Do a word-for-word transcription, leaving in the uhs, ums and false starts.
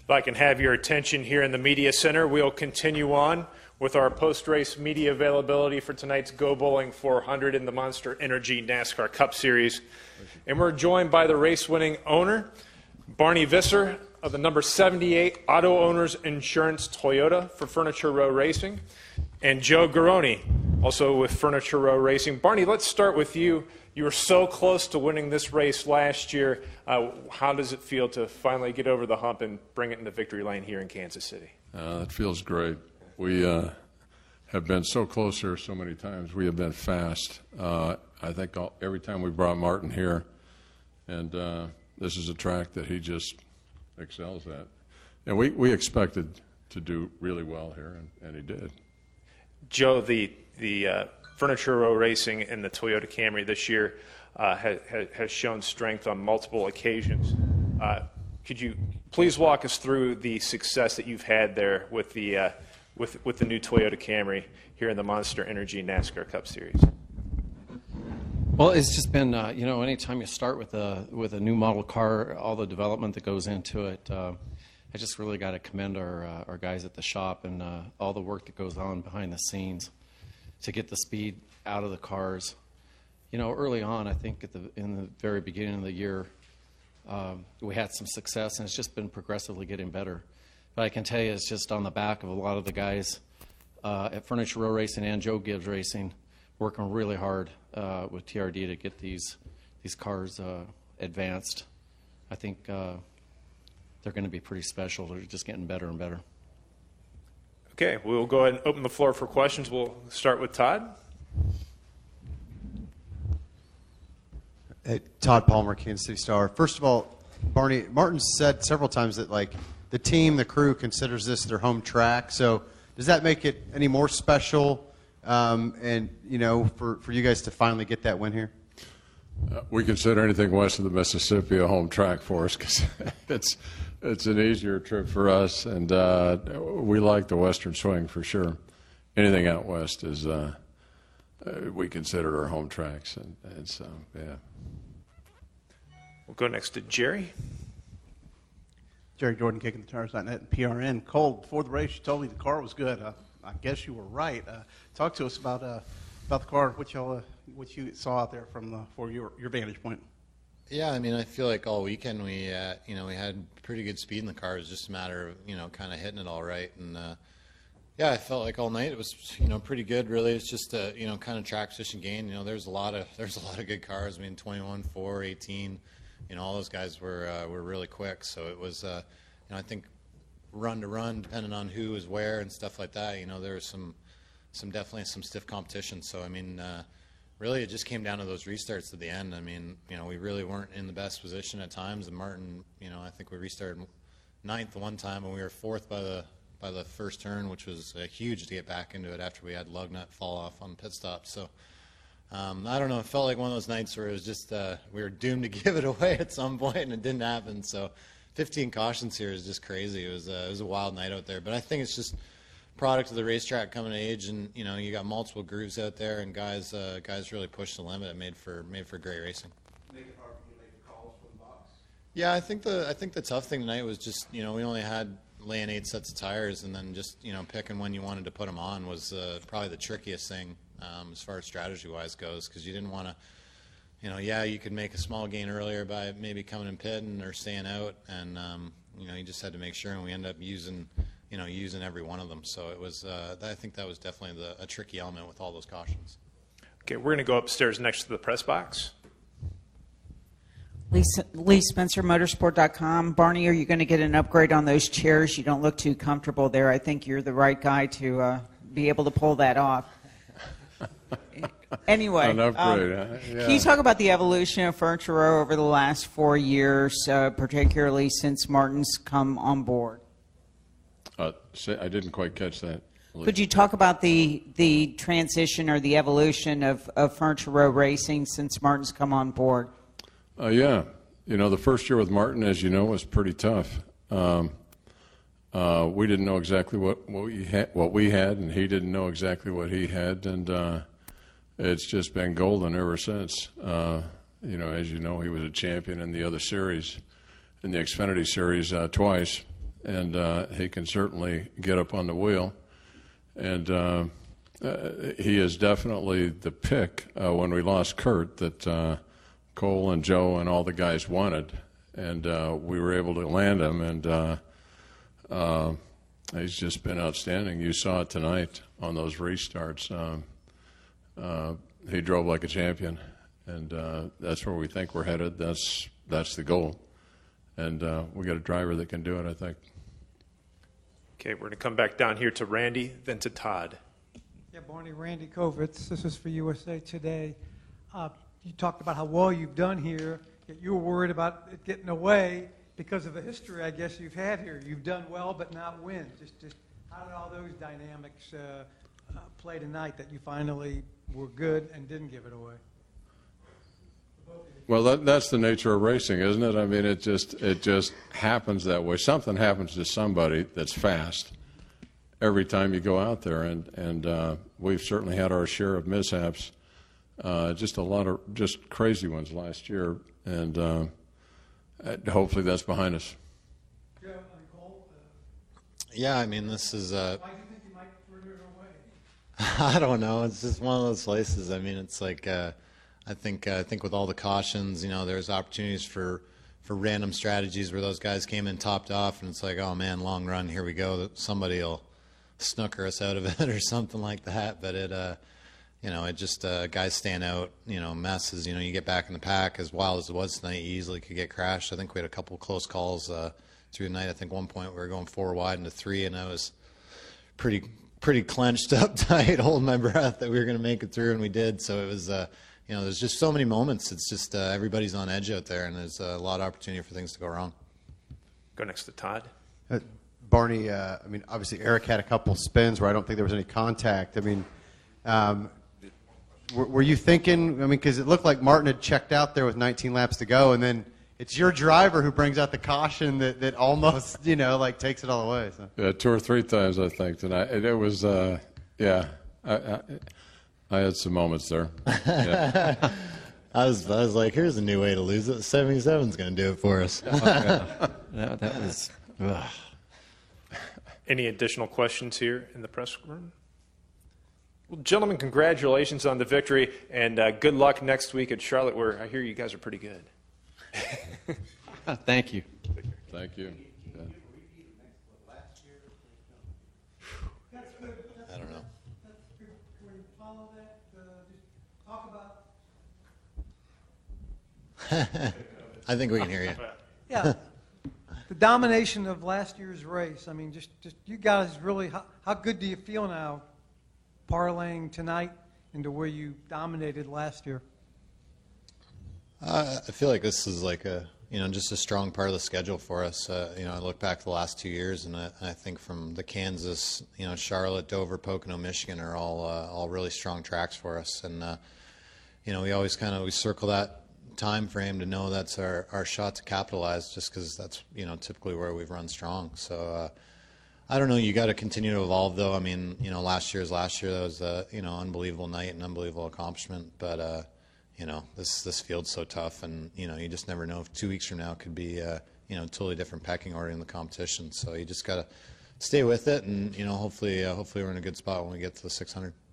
If I can have your attention here in the Media Center, we'll continue on with our post-race media availability for tonight's Go Bowling four hundred in the Monster Energy NASCAR Cup Series. And we're joined by the race-winning owner, Barney Visser, of the number seventy-eight Auto Owners Insurance Toyota for Furniture Row Racing, and Joe Garrone, also with Furniture Row Racing. Barney, let's start with you. You were so close to winning this race last year. Uh, how does it feel to finally get over the hump and bring it into victory lane here in Kansas City? Uh, it feels great. We uh, have been so close here so many times. We have been fast. Uh, I think all, every time we brought Martin here, and uh, this is a track that he just excels at. And we, we expected to do really well here, and, and he did. Joe, the the uh, Furniture Row Racing and the Toyota Camry this year uh, has, has shown strength on multiple occasions. Uh, could you please walk us through the success that you've had there with the uh, with with the new Toyota Camry here in the Monster Energy NASCAR Cup Series? Well, it's just been, uh, you know, anytime you start with a with a new model car, all the development that goes into it, uh, I just really got to commend our uh, our guys at the shop and uh, all the work that goes on behind the scenes to get the speed out of the cars. You know, early on, I think at the in the very beginning of the year, um, we had some success, and it's just been progressively getting better. But I can tell you, it's just on the back of a lot of the guys uh, at Furniture Row Racing and Joe Gibbs Racing, working really hard uh, with T R D to get these these cars uh, advanced. I think uh, they're going to be pretty special. They're just getting better and better. Okay, we'll go ahead and open the floor for questions. We'll start with Todd. Hey, Todd Palmer, Kansas City Star. First of all, Barney, Martin said several times that like the team, the crew considers this their home track. So does that make it any more special? Um, and, you know, for, for you guys to finally get that win here? Uh, we consider anything west of the Mississippi a home track for us because it's it's an easier trip for us, and uh, we like the western swing for sure. Anything out west is uh, uh, we consider our home tracks, and, and so yeah. We'll go next to Jerry. Jerry Jordan, Kicking the Tires dot net and P R N. Cole, before the race, you told me the car was good. Uh, I guess you were right. Uh, talk to us about uh, about the car, what y'all, uh, what you saw out there from the, for your your vantage point. Yeah, I mean, I feel like all weekend we, uh, you know, we had pretty good speed in the car. It was just a matter of, you know, kind of hitting it all right. And uh, yeah, I felt like all night it was, you know, pretty good. Really, it's just a, you know, kind of track position gain. You know, there's a lot of there's a lot of good cars. I mean, twenty-one, four, eighteen. You know, all those guys were uh, were really quick. So it was, uh, you know, I think run to run, depending on who was where and stuff like that. You know, there was some, some definitely some stiff competition. So I mean, uh, really, it just came down to those restarts at the end. I mean, you know, we really weren't in the best position at times. And Martin, you know, I think we restarted ninth one time, and we were fourth by the by the first turn, which was uh, huge to get back into it after we had Lugnut fall off on pit stop. So. Um, I don't know. It felt like one of those nights where it was just uh, we were doomed to give it away at some point, and it didn't happen. So, fifteen cautions here is just crazy. It was uh, it was a wild night out there. But I think it's just product of the racetrack coming of age, and you know you got multiple grooves out there, and guys uh, guys really pushed the limit. It made for made for great racing. Make it hard for you to make the calls from the box. Yeah, I think the I think the tough thing tonight was just you know we only had laying eight sets of tires, and then just you know picking when you wanted to put them on was uh, probably the trickiest thing. Um, as far as strategy-wise goes, because you didn't want to, you know, yeah, you could make a small gain earlier by maybe coming in pitting or staying out, and um, you know, you just had to make sure, and we ended up using, you know, using every one of them. So it was, uh, I think that was definitely the, a tricky element with all those cautions. Okay, we're going to go upstairs next to the press box. Lee, Lee Spencer, Motorsport dot com. Barney, are you going to get an upgrade on those chairs? You don't look too comfortable there. I think you're the right guy to uh, be able to pull that off. Anyway, An upgrade, um, huh? Yeah. Can you talk about the evolution of Furniture Row over the last four years, uh, particularly since Martin's come on board? Uh, say, I didn't quite catch that. Could you talk about the the transition or the evolution of, of Furniture Row Racing since Martin's come on board? Uh, yeah. You know, the first year with Martin, as you know, was pretty tough. Um, uh, we didn't know exactly what, what, we had, what we had, and he didn't know exactly what he had, and uh, it's just been golden ever since. Uh, you know, as you know, he was a champion in the other series, in the Xfinity Series uh, twice, and uh, he can certainly get up on the wheel. And uh, uh, he is definitely the pick uh, when we lost Kurt that uh, Cole and Joe and all the guys wanted. And uh, we were able to land him, and uh, uh, he's just been outstanding. You saw it tonight on those restarts. Um, uh, he drove like a champion, and uh, that's where we think we're headed. That's that's the goal, and uh, we got a driver that can do it, I think. Okay, we're going to come back down here to Randy, then to Todd. Yeah, Barney, Randy Kovitz. This is for U S A Today. Uh, you talked about how well you've done here. Yet you were worried about it getting away because of the history, I guess, you've had here. You've done well, but not win. Just, just how did all those dynamics uh, uh, play tonight that you finally were good and didn't give it away? Well, that, that's the nature of racing, isn't it? I mean, it just it just happens that way. Something happens to somebody that's fast every time you go out there, and and uh, we've certainly had our share of mishaps. Uh, just a lot of just crazy ones last year, and uh, hopefully that's behind us. Yeah, Cole, uh, Yeah, I mean, this is. Uh, why do you think you might further it away? I don't know. It's just one of those places. I mean, it's like uh, I think uh, I think with all the cautions, you know, there's opportunities for for random strategies where those guys came in topped off, and it's like, oh man, long run, here we go. Somebody will snooker us out of it or something like that. But it. Uh, You know, it just uh, guys stand out. You know, messes. You know, you get back in the pack as wild as it was tonight. You easily could get crashed. I think we had a couple of close calls uh, through the night. I think one point we were going four wide into three, and I was pretty pretty clenched up tight, holding my breath that we were going to make it through, and we did. So it was, uh, you know, there's just so many moments. It's just uh, everybody's on edge out there, and there's a lot of opportunity for things to go wrong. Go next to Todd. Uh, Barney, uh, I mean, obviously Eric had a couple spins where I don't think there was any contact. I mean, um, were, were you thinking, I mean, because it looked like Martin had checked out there with nineteen laps to go, and then it's your driver who brings out the caution that, that almost, you know, like takes it all away. So. Yeah, two or three times, I think, tonight. And it was, uh, yeah, I, I, I had some moments there. Yeah. I was, I was like, here's a new way to lose it. seventy-seven's going to do it for us. that, that was. Ugh. Any additional questions here in the press room? Well, gentlemen, congratulations on the victory, and uh, good luck next week at Charlotte, where I hear you guys are pretty good. Thank you. Thank you. Yeah. I don't know. Follow that. Uh, just talk about. I think we can hear you. Yeah. The domination of last year's race. I mean, just, just you guys really, how, how good do you feel now parlaying tonight into where you dominated last year? Uh, I feel like this is like a, you know, just a strong part of the schedule for us. Uh, you know, I look back the last two years, and I, I think from the Kansas, you know, Charlotte, Dover, Pocono, Michigan are all uh, all really strong tracks for us. And uh, you know, we always kind of we circle that time frame to know that's our, our shot to capitalize, just because that's, you know, typically where we've run strong. So uh, I don't know. You got to continue to evolve, though. I mean, you know, last year's last year. That was a, you know, unbelievable night and unbelievable accomplishment. But uh, you know, this this field's so tough, and you know, you just never know if two weeks from now could be uh, you know, totally different pecking order in the competition. So you just got to stay with it, and you know, hopefully, uh, hopefully we're in a good spot when we get to the six hundred.